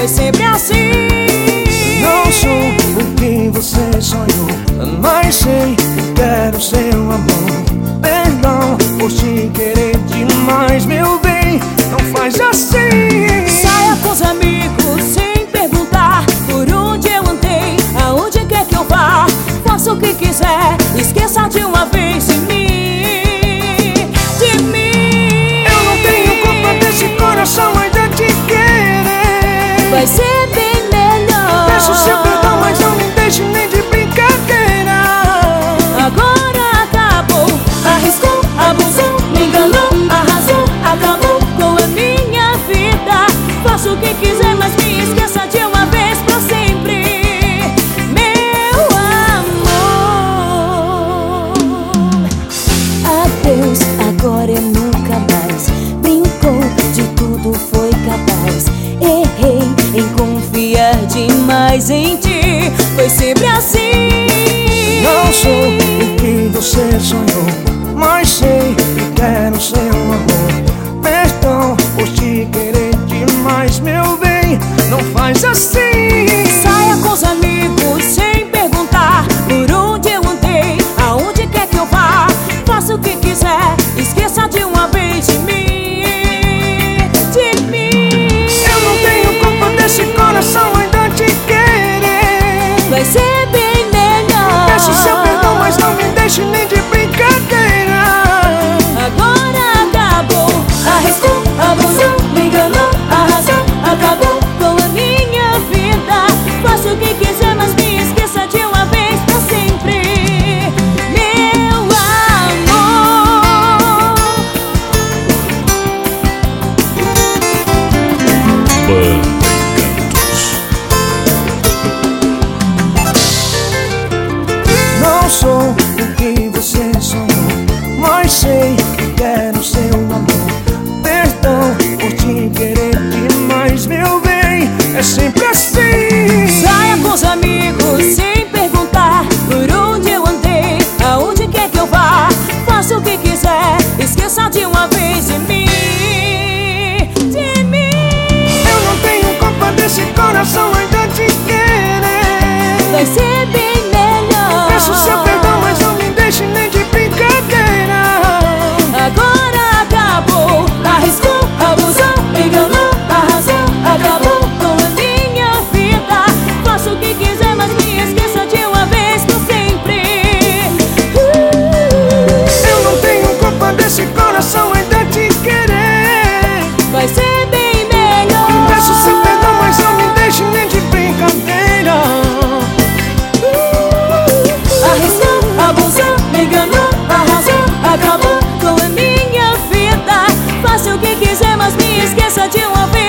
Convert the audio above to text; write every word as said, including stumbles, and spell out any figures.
foi sempre assim. Não sou o que você sonhou, mas sei que quero seu amor. Perdão por te querer demais, meu bem, não faz assim. Saia com os amigos sem perguntar por onde eu andei, aonde quer que eu vá. Faça o que quiser, esqueça de uma vez de mim, de mim. Eu não tenho culpa desse coração ainda te querer. Vai ser bem melhor. Peço seu perdão, mas não me deixe nem de brincadeira. Agora acabou, arriscou, abusou, me enganou, arrasou, acabou com a minha vida. Faça o que quiser, mas me esqueça de uma vez pra sempre, meu amor. Adeus, agora eu nunca mais. Brincou, de tudo foi capaz. Errei em confiar demais em ti, foi sempre assim. Não sou o que você sonhou, mas sei que quero seu amor. Perdão por te querer demais, meu bem, não faz assim. Saia com os amigos sem perguntar por onde eu andei, aonde quer que eu vá. Faça o que quiser, esqueça de uma vez de mim, de mim. Eu não tenho culpa desse coração ainda te querer. Vai ser bem melhor. Peço seu perdão, mas não me deixe nem de brincadeira. Agora acabou, arriscou, abusou, me enganou, arrasou, acabou com a minha vida. Faça o que quiser, mas me esqueça de uma vez pra sempre, meu amor. Não sou o que você sonhou, mas sei que quero seu amor. Perdão por te querer demais, meu bem, é sempre assim. Saia com os amigos sem perguntar por onde eu andei, aonde quer que eu vá. Faça o que quiser, esqueça de uma vez de mim, de mim. Eu não tenho culpa desse coração ainda te querer. Vai ser bem melhor. Peço seu perdão, mas não me deixe nem de brincadeira. Agora acabou, arriscou, abusou, enganou, arrasou, acabou com a minha vida. Faça o que quiser, mas me esqueça de uma vez pra sempre. uh, Eu não tenho culpa desse coração ainda te querer. Vai ser bem melhor. Peço seu perdão, mas não me deixe nem de brincadeira. Arriscou, abusou, me enganou, arrasou, acabou com a minha vida. Faça o que quiser, mas me esqueça de uma vez.